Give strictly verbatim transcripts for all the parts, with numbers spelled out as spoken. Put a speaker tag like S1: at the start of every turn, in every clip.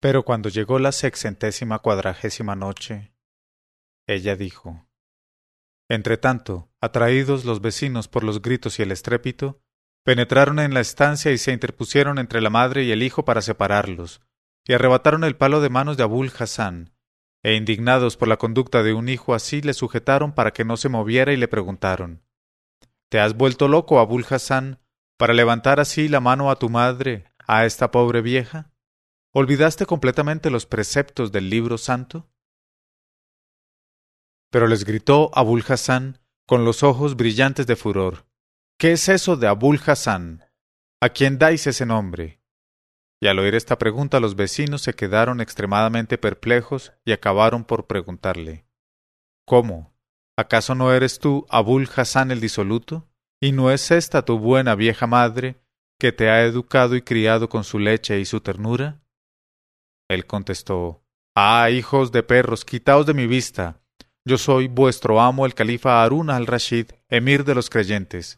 S1: Pero cuando llegó la sexcentésima cuadragésima noche, ella dijo: Entretanto, atraídos los vecinos por los gritos y el estrépito, penetraron en la estancia y se interpusieron entre la madre y el hijo para separarlos, y arrebataron el palo de manos de Abul Hassan, e indignados por la conducta de un hijo así, le sujetaron para que no se moviera y le preguntaron: ¿Te has vuelto loco, Abul Hassan, para levantar así la mano a tu madre, a esta pobre vieja? ¿Olvidaste completamente los preceptos del libro santo? Pero les gritó Abul Hassan, con los ojos brillantes de furor: ¿Qué es eso de Abul Hassan? ¿A quién dais ese nombre? Y al oír esta pregunta los vecinos se quedaron extremadamente perplejos y acabaron por preguntarle: ¿Cómo? ¿Acaso no eres tú Abul Hassan el disoluto? ¿Y no es esta tu buena vieja madre, que te ha educado y criado con su leche y su ternura? Él contestó: Ah, hijos de perros, quitaos de mi vista. Yo soy vuestro amo el califa Harún al-Rashid, emir de los creyentes.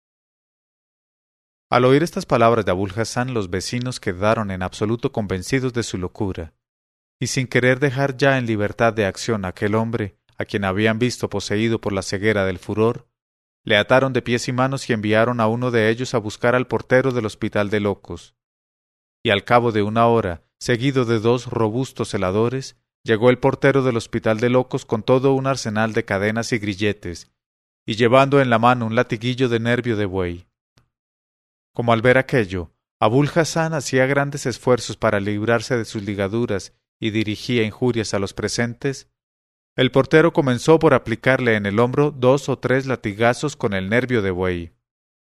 S1: Al oír estas palabras de Abul Hassan, los vecinos quedaron en absoluto convencidos de su locura, y sin querer dejar ya en libertad de acción a aquel hombre, a quien habían visto poseído por la ceguera del furor, le ataron de pies y manos y enviaron a uno de ellos a buscar al portero del hospital de locos. Y al cabo de una hora, seguido de dos robustos celadores, llegó el portero del hospital de locos con todo un arsenal de cadenas y grilletes, y llevando en la mano un latiguillo de nervio de buey. Como al ver aquello, Abul Hassan hacía grandes esfuerzos para librarse de sus ligaduras y dirigía injurias a los presentes, el portero comenzó por aplicarle en el hombro dos o tres latigazos con el nervio de buey.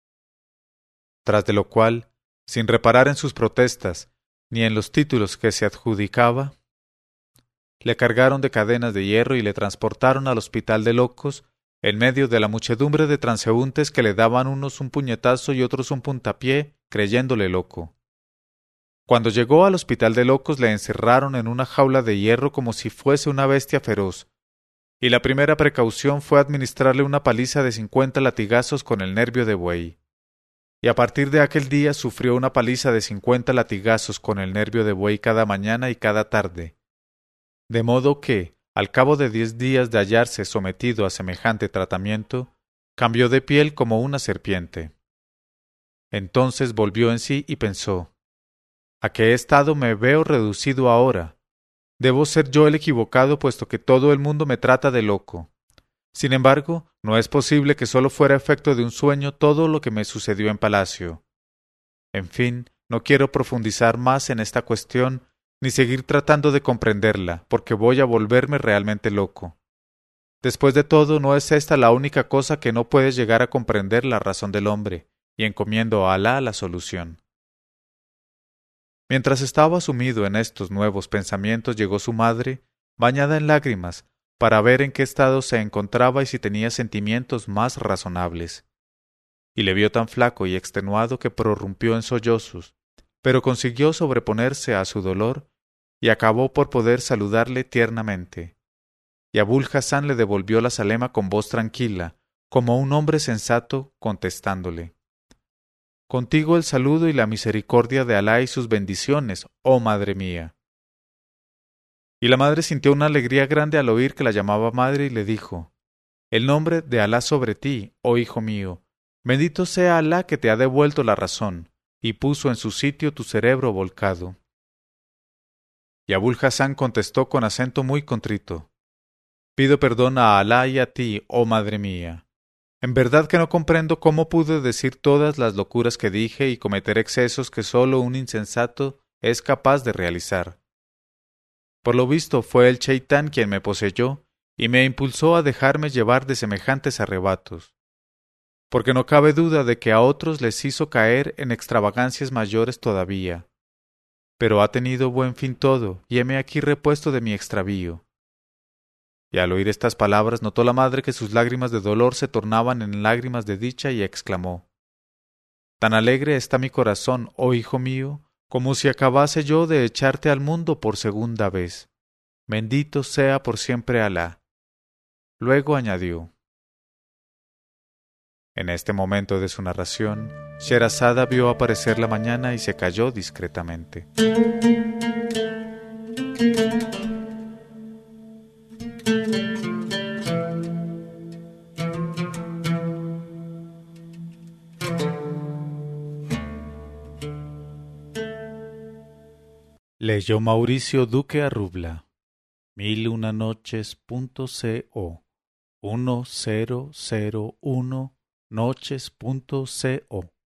S1: Tras de lo cual, sin reparar en sus protestas ni en los títulos que se adjudicaba, le cargaron de cadenas de hierro y le transportaron al hospital de locos en medio de la muchedumbre de transeúntes que le daban unos un puñetazo y otros un puntapié, creyéndole loco. Cuando llegó al hospital de locos le encerraron en una jaula de hierro como si fuese una bestia feroz, y la primera precaución fue administrarle una paliza de cincuenta latigazos con el nervio de buey. Y a partir de aquel día sufrió una paliza de cincuenta latigazos con el nervio de buey cada mañana y cada tarde, de modo que, al cabo de diez días de hallarse sometido a semejante tratamiento, cambió de piel como una serpiente. Entonces volvió en sí y pensó: ¿A qué estado me veo reducido ahora? Debo ser yo el equivocado, puesto que todo el mundo me trata de loco. Sin embargo, no es posible que solo fuera efecto de un sueño todo lo que me sucedió en palacio. En fin, no quiero profundizar más en esta cuestión, ni seguir tratando de comprenderla, porque voy a volverme realmente loco. Después de todo, no es esta la única cosa que no puede llegar a comprender la razón del hombre, y encomiendo a Alá la solución. Mientras estaba sumido en estos nuevos pensamientos, llegó su madre, bañada en lágrimas, para ver en qué estado se encontraba y si tenía sentimientos más razonables. Y le vio tan flaco y extenuado que prorrumpió en sollozos, pero consiguió sobreponerse a su dolor y acabó por poder saludarle tiernamente. Y Abul Hassan le devolvió la salema con voz tranquila, como un hombre sensato, contestándole: Contigo el saludo y la misericordia de Alá y sus bendiciones, oh madre mía. Y la madre sintió una alegría grande al oír que la llamaba madre y le dijo: El nombre de Alá sobre ti, oh hijo mío, bendito sea Alá que te ha devuelto la razón y puso en su sitio tu cerebro volcado. Y Abul Hassan contestó con acento muy contrito: Pido perdón a Alá y a ti, oh madre mía. En verdad que no comprendo cómo pude decir todas las locuras que dije y cometer excesos que sólo un insensato es capaz de realizar. Por lo visto fue el Cheitán quien me poseyó y me impulsó a dejarme llevar de semejantes arrebatos, porque no cabe duda de que a otros les hizo caer en extravagancias mayores todavía. Pero ha tenido buen fin todo, y heme aquí repuesto de mi extravío. Y al oír estas palabras notó la madre que sus lágrimas de dolor se tornaban en lágrimas de dicha y exclamó: Tan alegre está mi corazón, oh hijo mío, como si acabase yo de echarte al mundo por segunda vez. Bendito sea por siempre Alá. Luego añadió: En este momento de su narración, Sherazada vio aparecer la mañana y se calló discretamente. Leyó Mauricio Duque Arrubla. Mil una noches punto co. uno cero cero uno noches punto co.